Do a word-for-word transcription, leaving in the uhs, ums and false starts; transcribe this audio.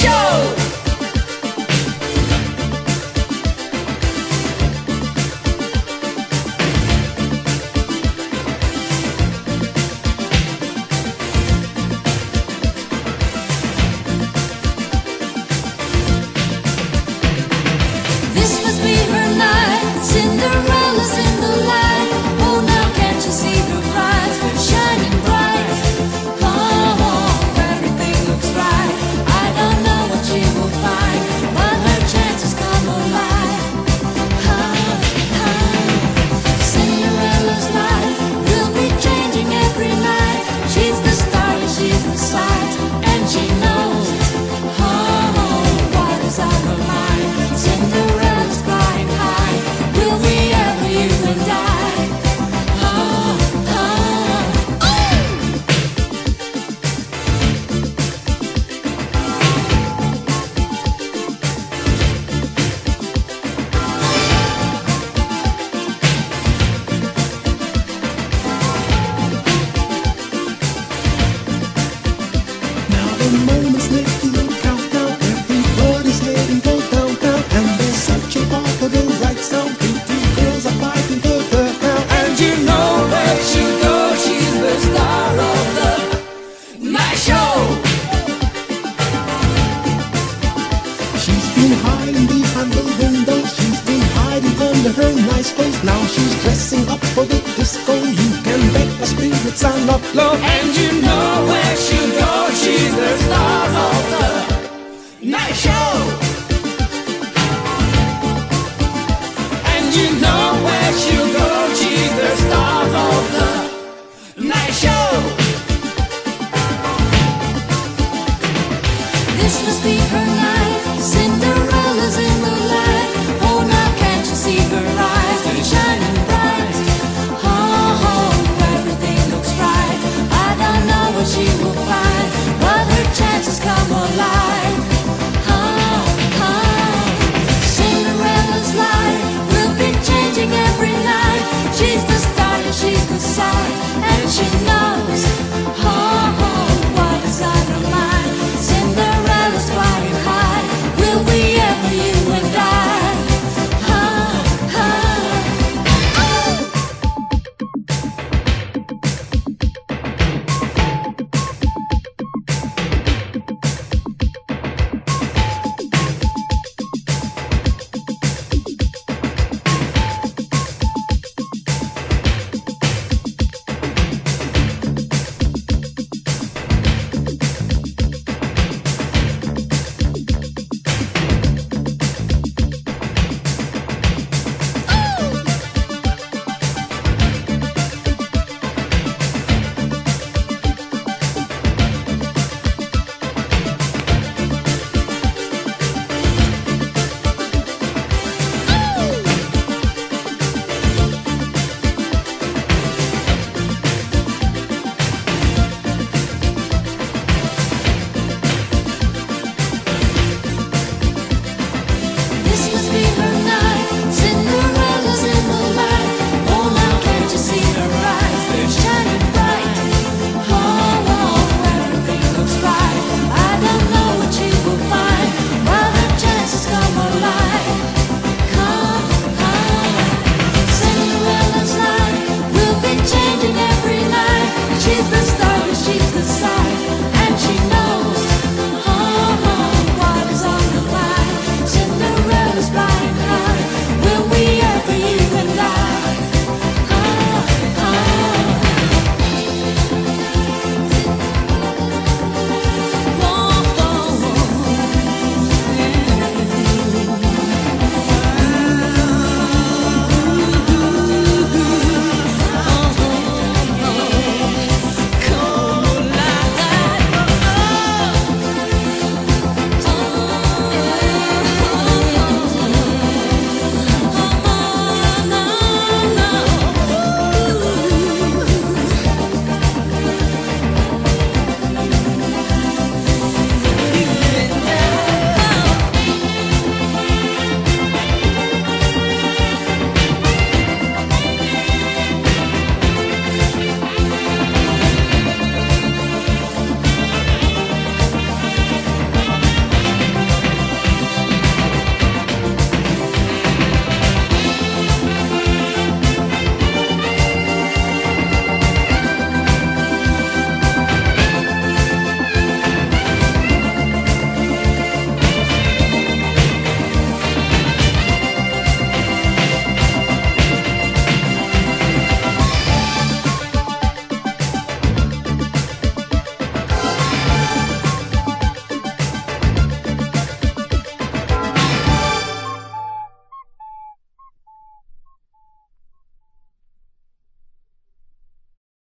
show. This must be her night. Cinderella's in the light. Oh, now can't you see her eyes? They're shining bright. Oh, everything looks right. I don't know what she will find, but her chances come alive. Ah, ah. Cinderella's life will be changing every night. She's the star and she's the sight, and she knows. Oh, what is on her mind? Cinderella's flying high. Will we ever, you and I? Oh, oh, oh. Now the moment's near to the countdown. Everybody's heading for downtown, and they're searching all for the right sound. Pretty girls are fighting for the crown, And you know where she goes, she's the star of the night show. she's been hiding behind the window. She's been hiding under her nice clothes. Now she's dressing up for the disco. You can bet her spirits are not low. And you know where she goes, she's the star of the night show.